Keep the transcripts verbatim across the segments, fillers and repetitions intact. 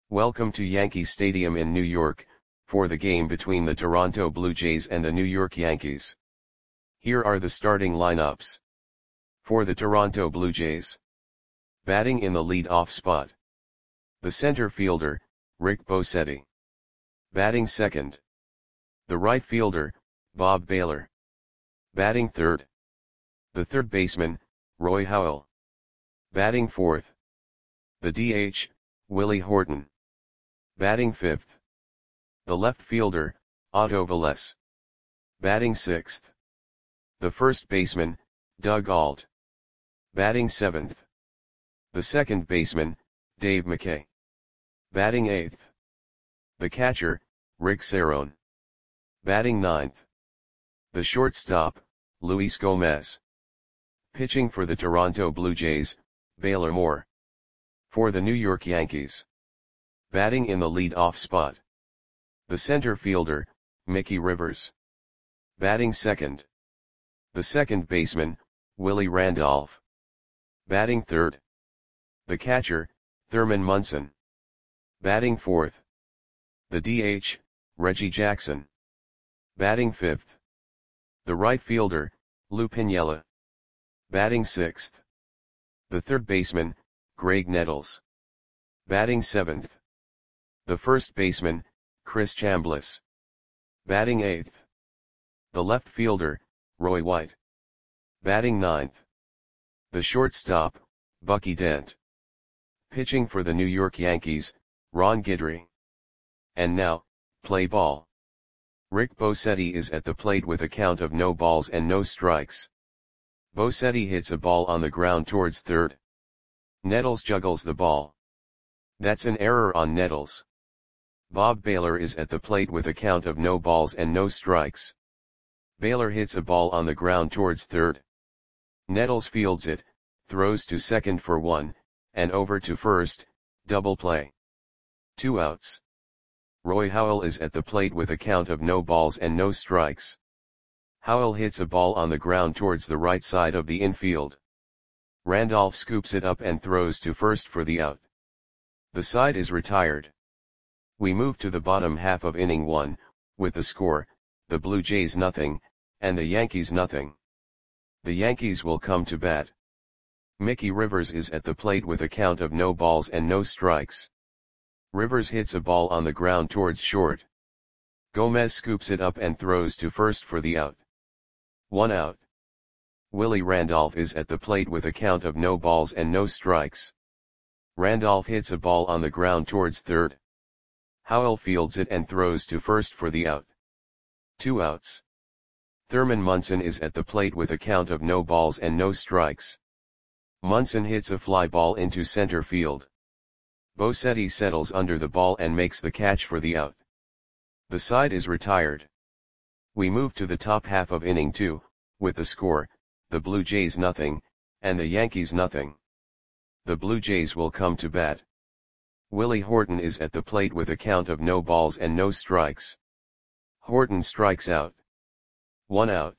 Welcome to Yankee Stadium in New York, for the game between the Toronto Blue Jays and the New York Yankees. Here are the starting lineups. For the Toronto Blue Jays. Batting in the lead-off spot. The center fielder, Rick Bosetti. Batting second. The right fielder, Bob Baylor. Batting third. The third baseman, Roy Howell. Batting fourth. The D H, Willie Horton. Batting fifth. The left fielder, Otto Velez. Batting sixth. The first baseman, Doug Ault. Batting seventh. The second baseman, Dave McKay. Batting eighth. The catcher, Rick Cerone. Batting ninth. The shortstop, Luis Gomez. Pitching for the Toronto Blue Jays, Baylor Moore. For the New York Yankees. Batting in the lead-off spot. The center fielder, Mickey Rivers. Batting second. The second baseman, Willie Randolph. Batting third. The catcher, Thurman Munson. Batting fourth. The D H, Reggie Jackson. Batting fifth. The right fielder, Lou Piniella. Batting sixth. The third baseman, Graig Nettles. Batting seventh. The first baseman, Chris Chambliss. Batting eighth. The left fielder, Roy White. Batting ninth. The shortstop, Bucky Dent. Pitching for the New York Yankees, Ron Guidry. And now, play ball. Rick Bosetti is at the plate with a count of no balls and no strikes. Bosetti hits a ball on the ground towards third. Nettles juggles the ball. That's an error on Nettles. Bob Baylor is at the plate with a count of no balls and no strikes. Baylor hits a ball on the ground towards third. Nettles fields it, throws to second for one, and over to first, double play. Two outs. Roy Howell is at the plate with a count of no balls and no strikes. Howell hits a ball on the ground towards the right side of the infield. Randolph scoops it up and throws to first for the out. The side is retired. We move to the bottom half of inning one, with the score, the Blue Jays nothing, and the Yankees nothing. The Yankees will come to bat. Mickey Rivers is at the plate with a count of no balls and no strikes. Rivers hits a ball on the ground towards short. Gomez scoops it up and throws to first for the out. One out. Willie Randolph is at the plate with a count of no balls and no strikes. Randolph hits a ball on the ground towards third. Howell fields it and throws to first for the out. Two outs. Thurman Munson is at the plate with a count of no balls and no strikes. Munson hits a fly ball into center field. Bosetti settles under the ball and makes the catch for the out. The side is retired. We move to the top half of inning two, with the score, the Blue Jays nothing, and the Yankees nothing. The Blue Jays will come to bat. Willie Horton is at the plate with a count of no balls and no strikes. Horton strikes out. One out.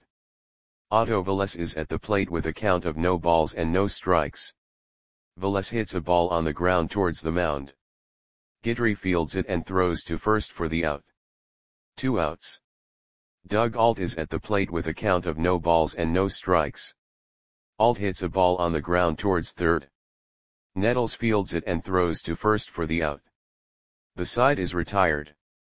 Otto Velez is at the plate with a count of no balls and no strikes. Velez hits a ball on the ground towards the mound. Guidry fields it and throws to first for the out. Two outs. Doug Ault is at the plate with a count of no balls and no strikes. Ault hits a ball on the ground towards third. Nettles fields it and throws to first for the out. The side is retired.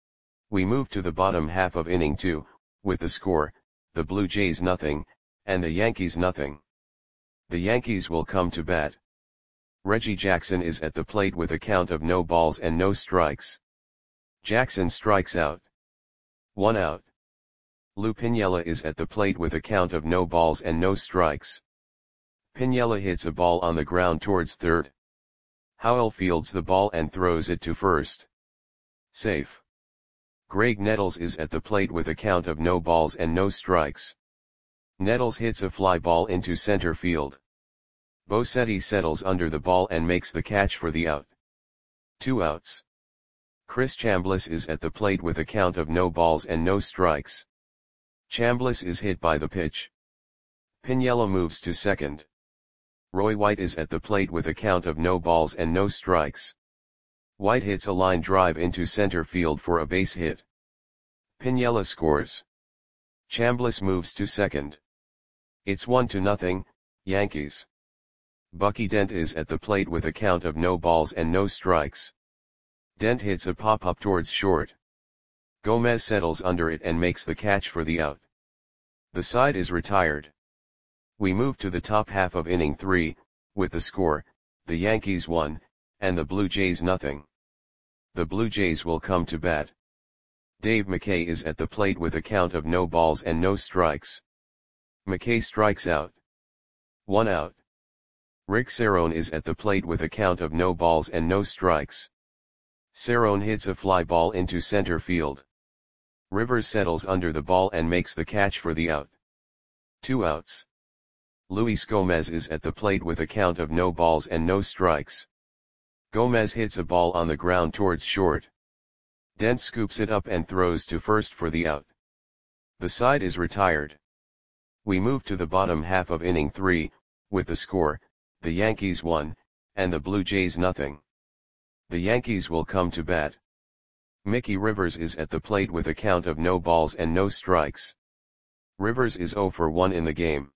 We move to the bottom half of inning two, with the score, the Blue Jays nothing, and the Yankees nothing. The Yankees will come to bat. Reggie Jackson is at the plate with a count of no balls and no strikes. Jackson strikes out. One out. Lou Piniella is at the plate with a count of no balls and no strikes. Piniella hits a ball on the ground towards third. Howell fields the ball and throws it to first. Safe. Graig Nettles is at the plate with a count of no balls and no strikes. Nettles hits a fly ball into center field. Bosetti settles under the ball and makes the catch for the out. Two outs. Chris Chambliss is at the plate with a count of no balls and no strikes. Chambliss is hit by the pitch. Piniella moves to second. Roy White is at the plate with a count of no balls and no strikes. White hits a line drive into center field for a base hit. Piniella scores. Chambliss moves to second. It's one to nothing, Yankees. Bucky Dent is at the plate with a count of no balls and no strikes. Dent hits a pop-up towards short. Gomez settles under it and makes the catch for the out. The side is retired. We move to the top half of inning three, with the score, the Yankees one, and the Blue Jays nothing. The Blue Jays will come to bat. Dave McKay is at the plate with a count of no balls and no strikes. McKay strikes out. One out. Rick Cerone is at the plate with a count of no balls and no strikes. Cerone hits a fly ball into center field. Rivers settles under the ball and makes the catch for the out. Two outs. Luis Gomez is at the plate with a count of no balls and no strikes. Gomez hits a ball on the ground towards short. Dent scoops it up and throws to first for the out. The side is retired. We move to the bottom half of inning three, with the score, the Yankees one, and the Blue Jays nothing. The Yankees will come to bat. Mickey Rivers is at the plate with a count of no balls and no strikes. Rivers is oh for one in the game.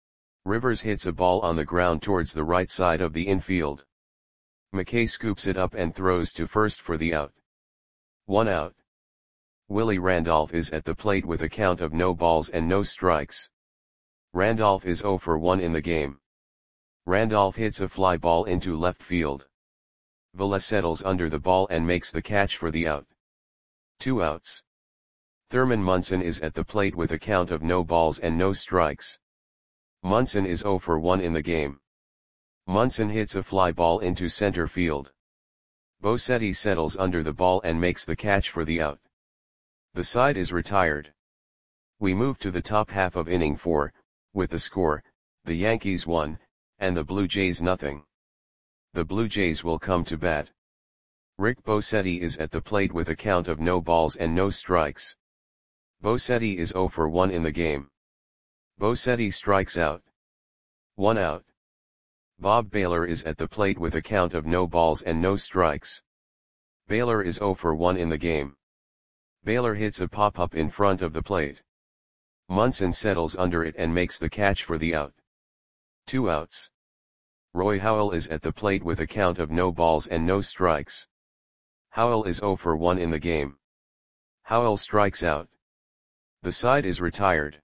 Rivers hits a ball on the ground towards the right side of the infield. McKay scoops it up and throws to first for the out. One out. Willie Randolph is at the plate with a count of no balls and no strikes. Randolph is oh for one in the game. Randolph hits a fly ball into left field. Velez settles under the ball and makes the catch for the out. Two outs. Thurman Munson is at the plate with a count of no balls and no strikes. Munson is oh for one in the game. Munson hits a fly ball into center field. Bosetti settles under the ball and makes the catch for the out. The side is retired. We move to the top half of inning four, with the score, the Yankees one, and the Blue Jays nothing. The Blue Jays will come to bat. Rick Bosetti is at the plate with a count of no balls and no strikes. Bosetti is oh for one in the game. Bosetti strikes out. One out. Bob Baylor is at the plate with a count of no balls and no strikes. Baylor is oh for one in the game. Baylor hits a pop-up in front of the plate. Munson settles under it and makes the catch for the out. Two outs. Roy Howell is at the plate with a count of no balls and no strikes. Howell is oh for one in the game. Howell strikes out. The side is retired.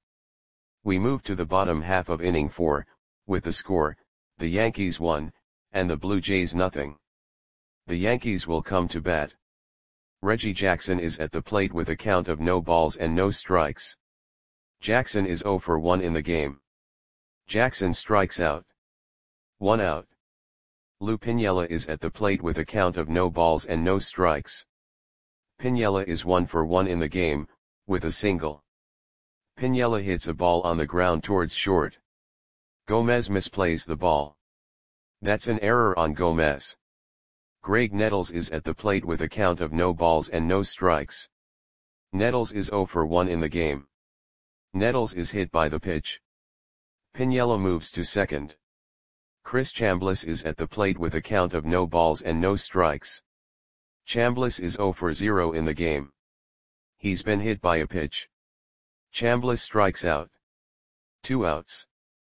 We move to the bottom half of inning four, with the score, the Yankees one, and the Blue Jays nothing. The Yankees will come to bat. Reggie Jackson is at the plate with a count of no balls and no strikes. Jackson is oh for one in the game. Jackson strikes out. One out. Lou Piniella is at the plate with a count of no balls and no strikes. Piniella is one for one in the game, with a single. Piniella hits a ball on the ground towards short. Gomez misplays the ball. That's an error on Gomez. Greg Nettles is at the plate with a count of no balls and no strikes. Nettles is oh for one in the game. Nettles is hit by the pitch. Piniella moves to second. Chris Chambliss is at the plate with a count of no balls and no strikes. Chambliss is oh for zero in the game. He's been hit by a pitch. Chambliss strikes out. Two outs.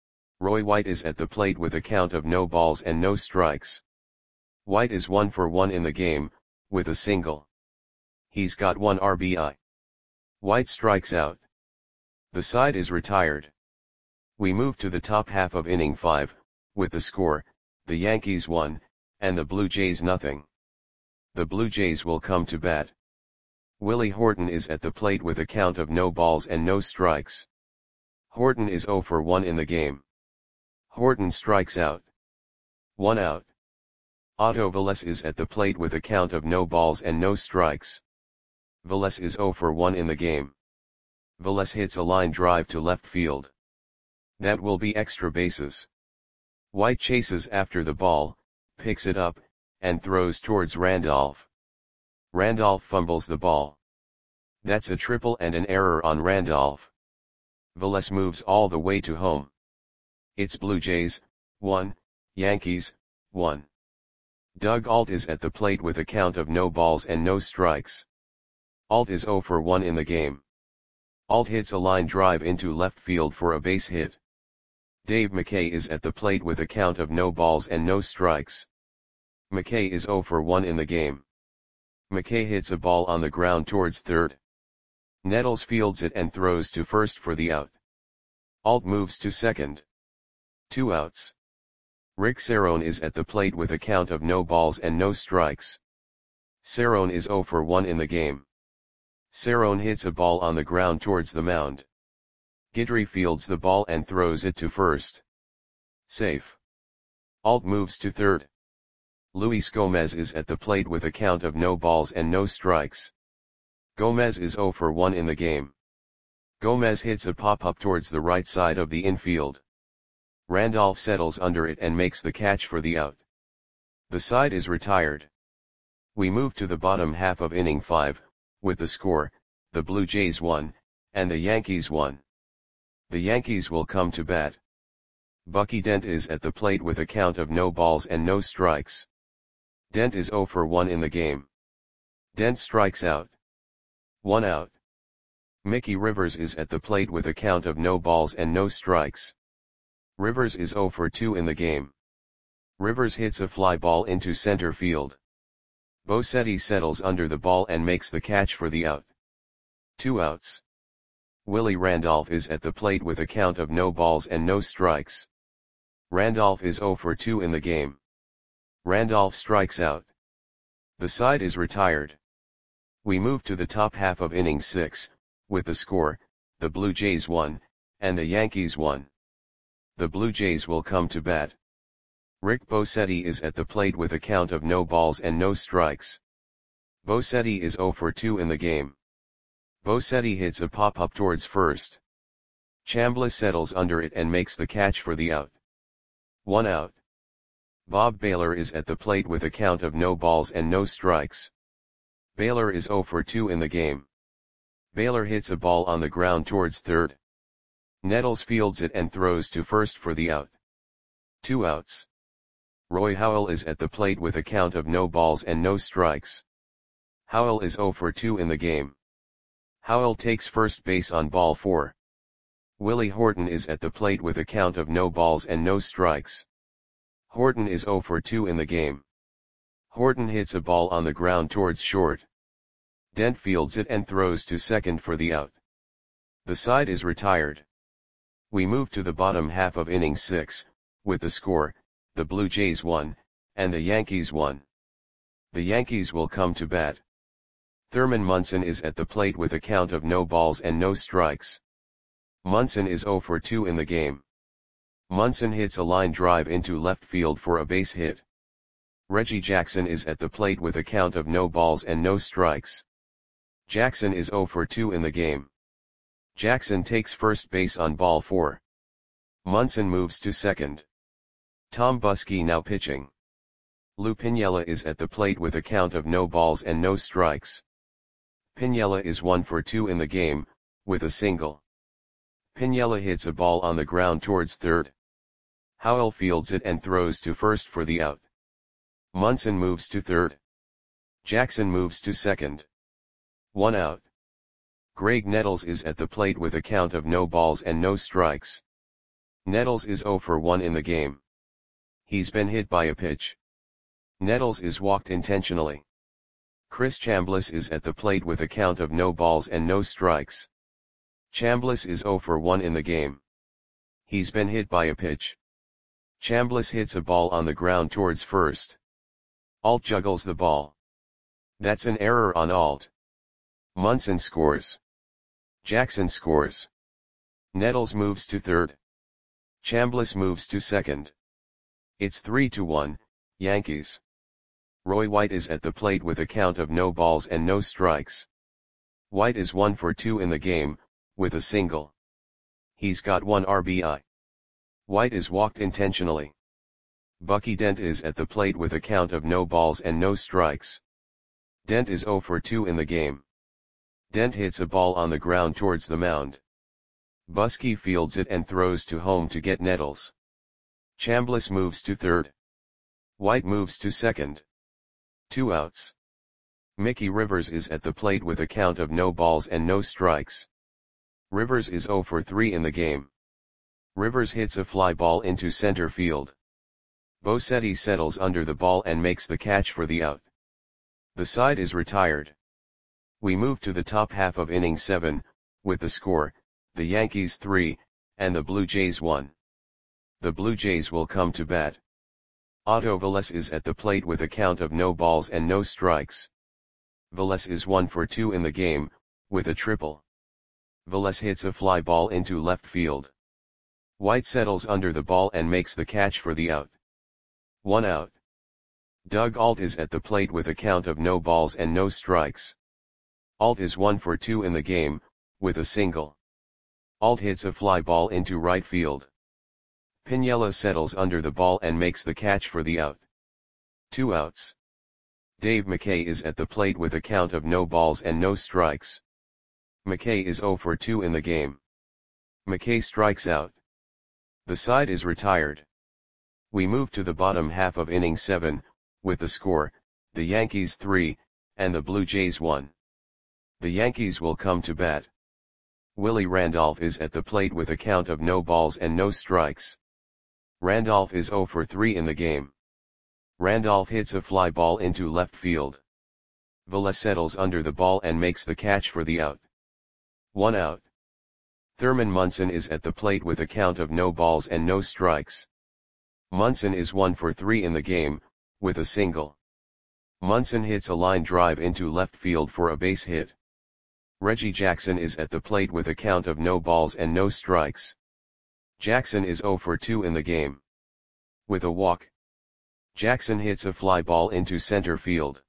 Roy White is at the plate with a count of no balls and no strikes. White is one for one in the game, with a single. He's got one R B I. White strikes out. The side is retired. We move to the top half of inning five, with the score, the Yankees one, and the Blue Jays nothing. The Blue Jays will come to bat. Willie Horton is at the plate with a count of no balls and no strikes. Horton is oh for one in the game. Horton strikes out. One out. Otto Velez is at the plate with a count of no balls and no strikes. Velez is oh for one in the game. Velez hits a line drive to left field. That will be extra bases. White chases after the ball, picks it up, and throws towards Randolph. Randolph fumbles the ball. That's a triple and an error on Randolph. Velez moves all the way to home. It's Blue Jays, one, Yankees, one. Doug Ault is at the plate with a count of no balls and no strikes. Ault is zero for one in the game. Ault hits a line drive into left field for a base hit. Dave McKay is at the plate with a count of no balls and no strikes. McKay is zero for one in the game. McKay hits a ball on the ground towards third. Nettles fields it and throws to first for the out. Ault moves to second. Two outs. Rick Cerrone is at the plate with a count of no balls and no strikes. Cerrone is zero for one in the game. Cerrone hits a ball on the ground towards the mound. Guidry fields the ball and throws it to first. Safe. Ault moves to third. Luis Gomez is at the plate with a count of no balls and no strikes. Gomez is zero for one in the game. Gomez hits a pop-up towards the right side of the infield. Randolph settles under it and makes the catch for the out. The side is retired. We move to the bottom half of inning five, with the score, the Blue Jays won, and the Yankees won. The Yankees will come to bat. Bucky Dent is at the plate with a count of no balls and no strikes. Dent is zero for one in the game. Dent strikes out. One out. Mickey Rivers is at the plate with a count of no balls and no strikes. Rivers is zero for two in the game. Rivers hits a fly ball into center field. Bosetti settles under the ball and makes the catch for the out. Two outs. Willie Randolph is at the plate with a count of no balls and no strikes. Randolph is zero for two in the game. Randolph strikes out. The side is retired. We move to the top half of inning six, with the score, the Blue Jays won, and the Yankees won. The Blue Jays will come to bat. Rick Bosetti is at the plate with a count of no balls and no strikes. Bosetti is zero for two in the game. Bosetti hits a pop-up towards first. Chambliss settles under it and makes the catch for the out. One out. Bob Baylor is at the plate with a count of no balls and no strikes. Baylor is zero for two in the game. Baylor hits a ball on the ground towards third. Nettles fields it and throws to first for the out. Two outs. Roy Howell is at the plate with a count of no balls and no strikes. Howell is zero for two in the game. Howell takes first base on ball four. Willie Horton is at the plate with a count of no balls and no strikes. Horton is zero for two in the game. Horton hits a ball on the ground towards short. Dent fields it and throws to second for the out. The side is retired. We move to the bottom half of inning six, with the score, the Blue Jays won, and the Yankees won. The Yankees will come to bat. Thurman Munson is at the plate with a count of no balls and no strikes. Munson is zero for two in the game. Munson hits a line drive into left field for a base hit. Reggie Jackson is at the plate with a count of no balls and no strikes. Jackson is zero for two in the game. Jackson takes first base on ball four. Munson moves to second. Tom Buskey now pitching. Lou Piniella is at the plate with a count of no balls and no strikes. Piniella is one for two in the game, with a single. Piniella hits a ball on the ground towards third. Howell fields it and throws to first for the out. Munson moves to third. Jackson moves to second. One out. Greg Nettles is at the plate with a count of no balls and no strikes. Nettles is zero for one in the game. He's been hit by a pitch. Nettles is walked intentionally. Chris Chambliss is at the plate with a count of no balls and no strikes. Chambliss is zero for one in the game. He's been hit by a pitch. Chambliss hits a ball on the ground towards first. Ault juggles the ball. That's an error on Ault. Munson scores. Jackson scores. Nettles moves to third. Chambliss moves to second. It's three to one, Yankees. Roy White is at the plate with a count of no balls and no strikes. White is one for two in the game, with a single. He's got one R B I. White is walked intentionally. Bucky Dent is at the plate with a count of no balls and no strikes. Dent is zero for two in the game. Dent hits a ball on the ground towards the mound. Buskey fields it and throws to home to get Nettles. Chambliss moves to third. White moves to second. two outs. Mickey Rivers is at the plate with a count of no balls and no strikes. Rivers is oh for three in the game. Rivers hits a fly ball into center field. Bosetti settles under the ball and makes the catch for the out. The side is retired. We move to the top half of inning seven, with the score, the Yankees three, and the Blue Jays one. The Blue Jays will come to bat. Otto Velez is at the plate with a count of no balls and no strikes. Velez is one for two in the game, with a triple. Velez hits a fly ball into left field. White settles under the ball and makes the catch for the out. One out. Doug Ault is at the plate with a count of no balls and no strikes. Ault is one for two in the game, with a single. Ault hits a fly ball into right field. Piniella settles under the ball and makes the catch for the out. Two outs. Dave McKay is at the plate with a count of no balls and no strikes. McKay is oh for two in the game. McKay strikes out. The side is retired. We move to the bottom half of inning seven, with the score, the Yankees three, and the Blue Jays one. The Yankees will come to bat. Willie Randolph is at the plate with a count of no balls and no strikes. Randolph is oh for three in the game. Randolph hits a fly ball into left field. Velez settles under the ball and makes the catch for the out. One out. Thurman Munson is at the plate with a count of no balls and no strikes. Munson is one for three in the game, with a single. Munson hits a line drive into left field for a base hit. Reggie Jackson is at the plate with a count of no balls and no strikes. Jackson is oh for two in the game. With a walk. Jackson hits a fly ball into center field.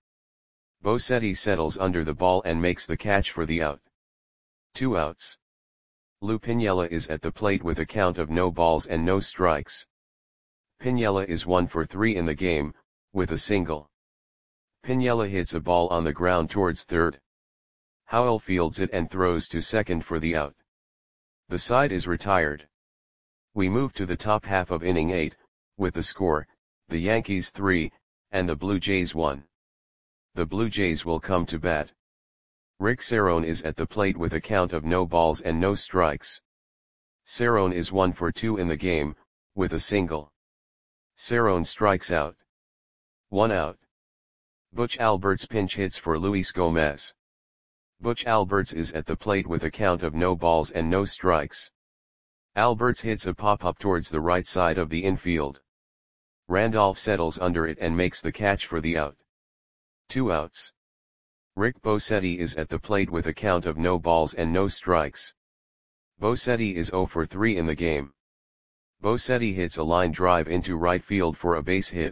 Bosetti settles under the ball and makes the catch for the out. Two outs. Lou Piniella is at the plate with a count of no balls and no strikes. Piniella is one for three in the game, with a single. Piniella hits a ball on the ground towards third. Howell fields it and throws to second for the out. The side is retired. We move to the top half of inning eight, with the score, the Yankees three, and the Blue Jays one. The Blue Jays will come to bat. Rick Cerrone is at the plate with a count of no balls and no strikes. Cerrone is one for two in the game, with a single. Cerrone strikes out. One out. Butch Alberts pinch hits for Luis Gomez. Butch Alberts is at the plate with a count of no balls and no strikes. Alberts hits a pop-up towards the right side of the infield. Randolph settles under it and makes the catch for the out. Two outs. Rick Bosetti is at the plate with a count of no balls and no strikes. Bosetti is oh for three in the game. Bosetti hits a line drive into right field for a base hit.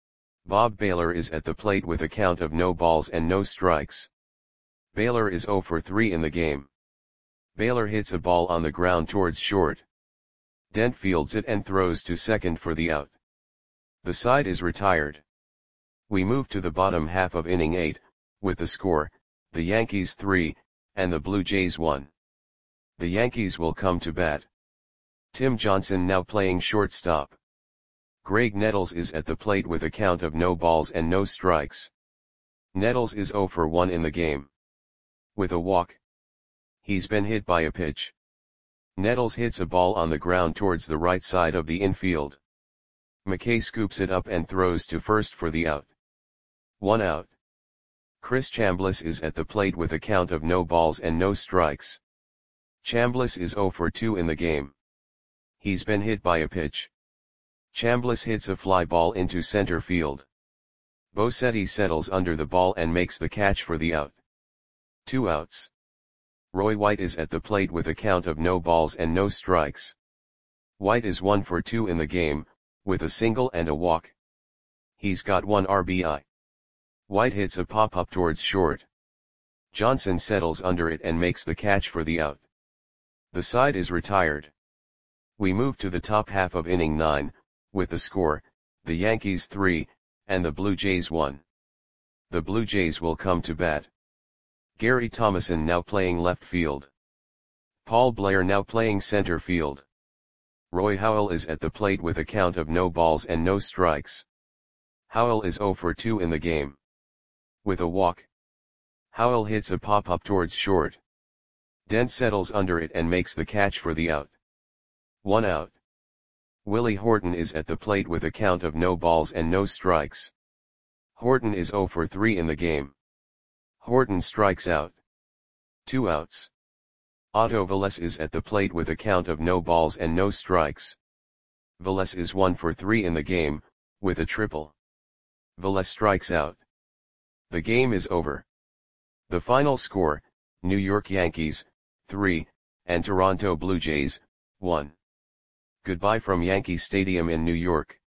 Bob Baylor is at the plate with a count of no balls and no strikes. Baylor is oh for three in the game. Baylor hits a ball on the ground towards short. Dent fields it and throws to second for the out. The side is retired. We move to the bottom half of inning eight, with the score, the Yankees three, and the Blue Jays one. The Yankees will come to bat. Tim Johnson now playing shortstop. Greg Nettles is at the plate with a count of no balls and no strikes. Nettles is oh for one in the game. With a walk. He's been hit by a pitch. Nettles hits a ball on the ground towards the right side of the infield. McKay scoops it up and throws to first for the out. One out. Chris Chambliss is at the plate with a count of no balls and no strikes. Chambliss is oh for two in the game. He's been hit by a pitch. Chambliss hits a fly ball into center field. Bosetti settles under the ball and makes the catch for the out. Two outs. Roy White is at the plate with a count of no balls and no strikes. White is one for two in the game, with a single and a walk. He's got one R B I. White hits a pop-up towards short. Johnson settles under it and makes the catch for the out. The side is retired. We move to the top half of inning nine, with the score, the Yankees three, and the Blue Jays one. The Blue Jays will come to bat. Gary Thomason now playing left field. Paul Blair now playing center field. Roy Howell is at the plate with a count of no balls and no strikes. Howell is oh for two in the game. with a walk. Howell hits a pop-up towards short. Dent settles under it and makes the catch for the out. One out. Willie Horton is at the plate with a count of no balls and no strikes. Horton is zero for three in the game. Horton strikes out. Two outs. Otto Velez is at the plate with a count of no balls and no strikes. Velez is one for three in the game, with a triple. Velez strikes out. The game is over. The final score, New York Yankees, three, and Toronto Blue Jays, one. Goodbye from Yankee Stadium in New York.